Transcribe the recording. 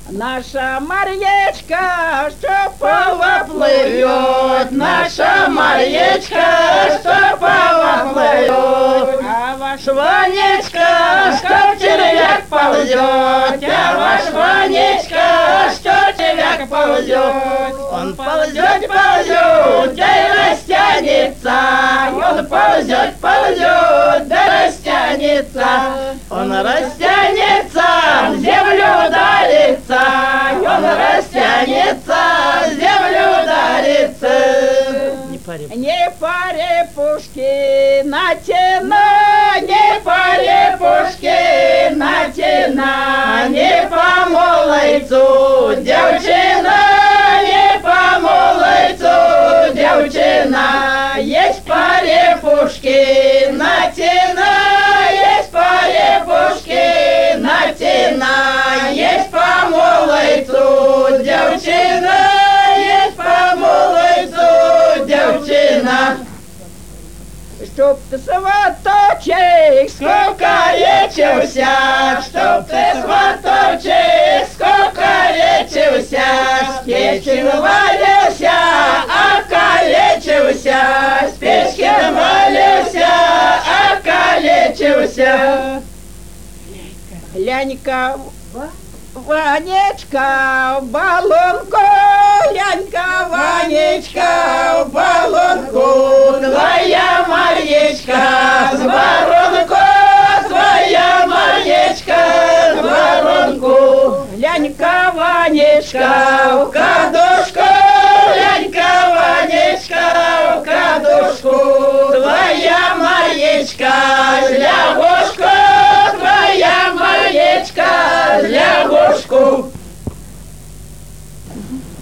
Наша Марьечка, что плывет, наша Марьечка, что плывет, а ваш Ванечка, что червяк ползет, а ваш Ванечка, что червяк ползет. Он ползет, ползет, да и растянется, он ползет, ползет, да растянется, он растянется, в землю ударится, он растянется, в землю ударится. Не по репушке натяна, не по репушке натяна, не по молодцу девчина, не по молодцу девчина, есть по репушке натяна, есть по репушке натяна, есть по молодцу девчина, есть по молодцу девчина. Чтоб ты, сваточек, сколько лечился, чтоб ты, сваточек, сколько лечился, с печки валился, околечился, с печки валился, околечился. Лянька, Ванечка, в баллонку, Лянька, Ванечка, в баллонку, твоя Марьечка, с воронку, твоя Марьечка, с воронку, Лянька, Ванечка, в кадушку, Лянька, Ванечка, в кадушку, твоя Марьечка, лягушку, твоя Марьечка, лягушку.